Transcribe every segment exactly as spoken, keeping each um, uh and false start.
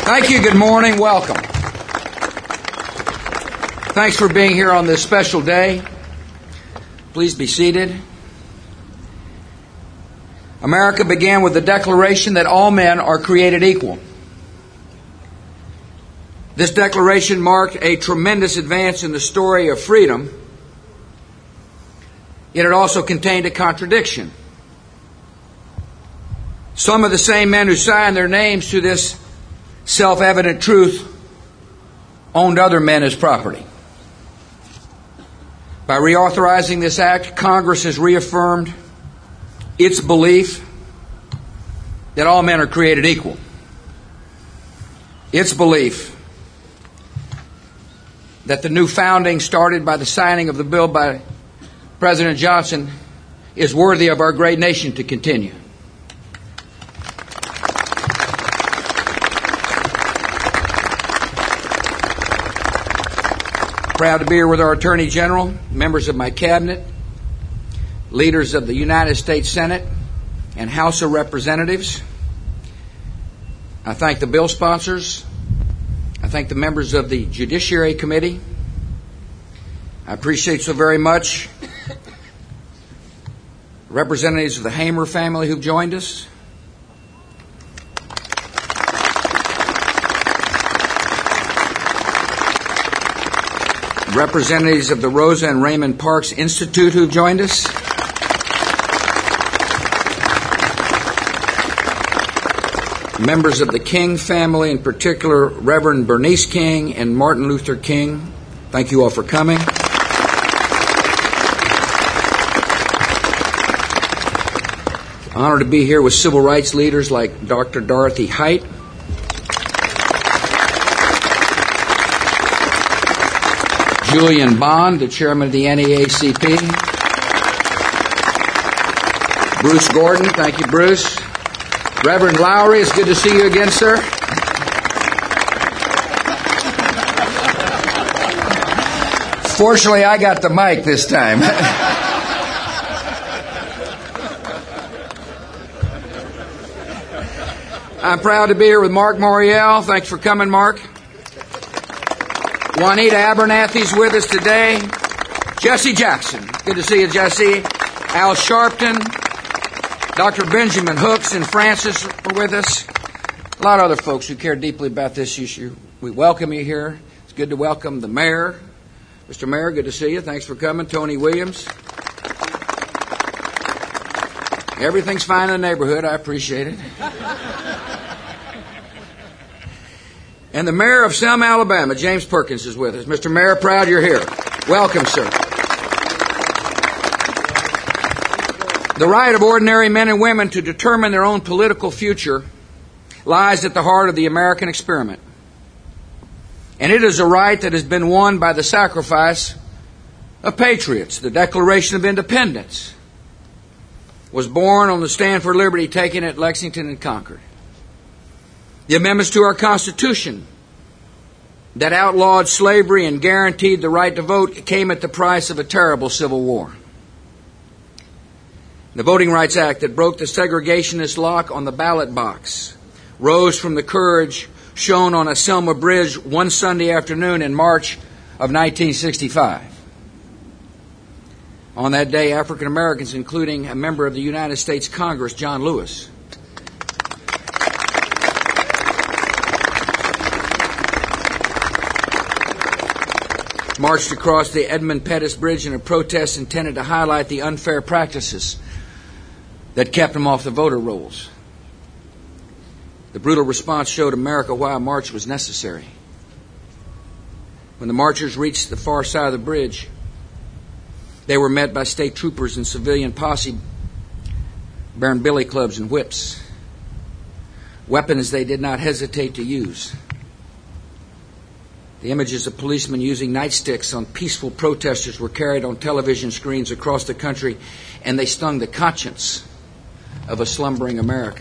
Thank you. Good morning. Welcome. Thanks for being here on this special day. Please be seated. America began with the declaration that all men are created equal. This declaration marked a tremendous advance in the story of freedom, yet it also contained a contradiction. Some of the same men who signed their names to this self-evident truth owned other men as property. By reauthorizing this act, Congress has reaffirmed its belief that all men are created equal. Its belief that the new founding started by the signing of the bill by President Johnson is worthy of our great nation to continue. Proud to be here with our Attorney General, members of my cabinet, leaders of the United States Senate and House of Representatives. I thank the bill sponsors. I thank the members of the Judiciary Committee. I appreciate so very much representatives of the Hamer family who've joined us. Representatives of the Rosa and Raymond Parks Institute who've joined us. Members of the King family, in particular Reverend Bernice King and Martin Luther King. Thank you all for coming. Honored to be here with civil rights leaders like Doctor Dorothy Height, Julian Bond, the chairman of the N double A C P. Bruce Gordon, thank you, Bruce. Reverend Lowry, it's good to see you again, sir. Fortunately, I got the mic this time. I'm proud to be here with Mark Morial. Thanks for coming, Mark. Juanita Abernathy's with us today. Jesse Jackson. Good to see you, Jesse. Al Sharpton. Doctor Benjamin Hooks and Francis are with us. A lot of other folks who care deeply about this issue. We welcome you here. It's good to welcome the mayor. Mister Mayor, good to see you. Thanks for coming. Tony Williams. Everything's fine in the neighborhood. I appreciate it. And the mayor of Selma, Alabama, James Perkins, is with us. Mister Mayor, proud you're here. Welcome, sir. The right of ordinary men and women to determine their own political future lies at the heart of the American experiment. And it is a right that has been won by the sacrifice of patriots. The Declaration of Independence was born on the stand for liberty taken at Lexington and Concord. The amendments to our Constitution that outlawed slavery and guaranteed the right to vote came at the price of a terrible civil war. The Voting Rights Act that broke the segregationist lock on the ballot box rose from the courage shown on a Selma bridge one Sunday afternoon in March of nineteen sixty-five. On that day, African Americans, including a member of the United States Congress, John Lewis, marched across the Edmund Pettus Bridge in a protest intended to highlight the unfair practices that kept him off the voter rolls. The brutal response showed America why a march was necessary. When the marchers reached the far side of the bridge, they were met by state troopers and civilian posse bearing billy clubs and whips, weapons they did not hesitate to use. The images of policemen using nightsticks on peaceful protesters were carried on television screens across the country, and they stung the conscience of a slumbering America.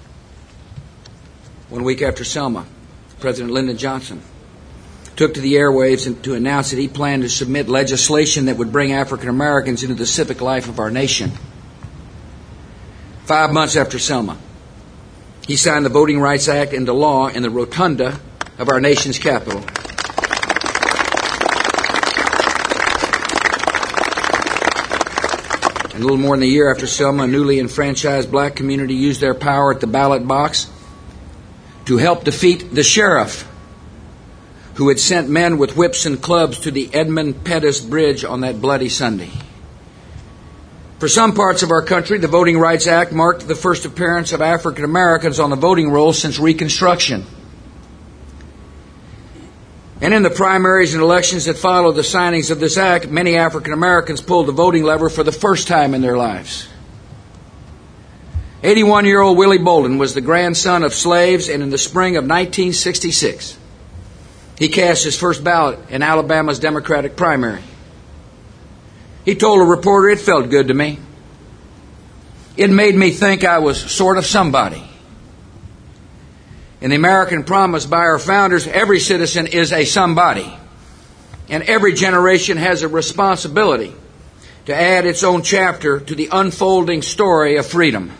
One week after Selma, President Lyndon Johnson took to the airwaves and to announce that he planned to submit legislation that would bring African Americans into the civic life of our nation. Five months after Selma, He signed the Voting Rights Act into law in the rotunda of our nation's capital. And a little more than a year after Selma, a newly enfranchised black community used their power at the ballot box to help defeat the sheriff who had sent men with whips and clubs to the Edmund Pettus Bridge on that bloody Sunday. For some parts of our country, the Voting Rights Act marked the first appearance of African Americans on the voting rolls since Reconstruction. And in the primaries and elections that followed the signings of this act, many African Americans pulled the voting lever for the first time in their lives. eighty-one-year-old Willie Bolden was the grandson of slaves, and in the spring of nineteen sixty-six, he cast his first ballot in Alabama's Democratic primary. He told a reporter, "It felt good to me. It made me think I was sort of somebody." In the American promise by our founders, every citizen is a somebody. And every generation has a responsibility to add its own chapter to the unfolding story of freedom.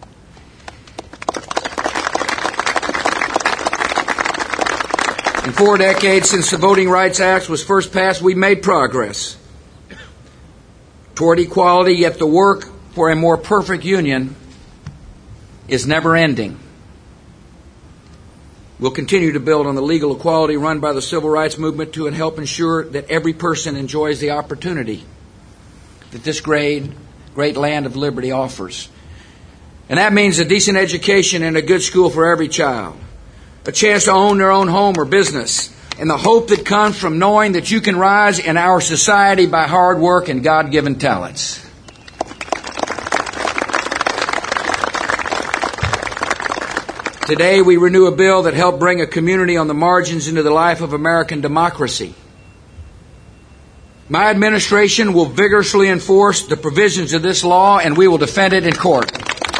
In four decades since the Voting Rights Act was first passed, we made progress toward equality, yet the work for a more perfect union is never ending. We'll continue to build on the legal equality run by the civil rights movement to help ensure that every person enjoys the opportunity that this great, great land of liberty offers. And that means a decent education and a good school for every child, a chance to own their own home or business, and the hope that comes from knowing that you can rise in our society by hard work and God-given talents. Today, we renew a bill that helped bring a community on the margins into the life of American democracy. My administration will vigorously enforce the provisions of this law, and we will defend it in court.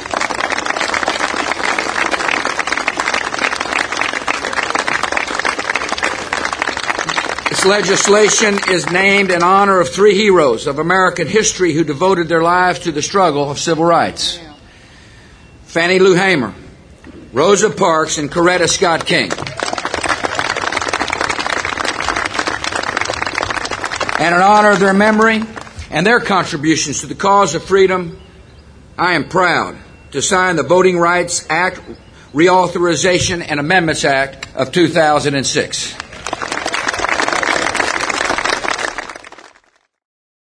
This legislation is named in honor of three heroes of American history who devoted their lives to the struggle of civil rights: Fannie Lou Hamer, Rosa Parks, and Coretta Scott King. And in honor of their memory and their contributions to the cause of freedom, I am proud to sign the Voting Rights Act Reauthorization and Amendments Act of two thousand six.